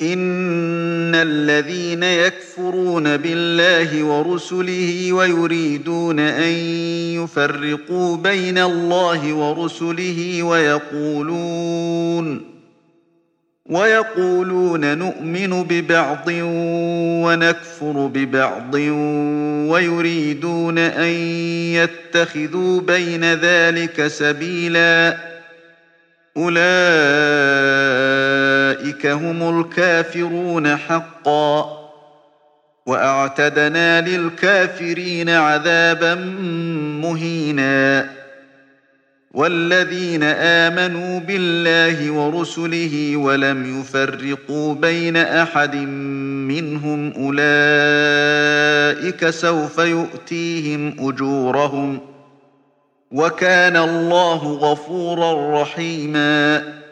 إن الذين يكفرون بالله ورسله ويريدون أن يفرقوا بين الله ورسله ويقولون نؤمن ببعض ونكفر ببعض ويريدون أن يتخذوا بين ذلك سبيلا أولئك هم الكافرون حقا وأعتدنا للكافرين عذابا مهينا والذين آمنوا بالله ورسله ولم يفرقوا بين أحد منهم أولئك سوف يؤتيهم أجورهم وكان الله غفورا رحيما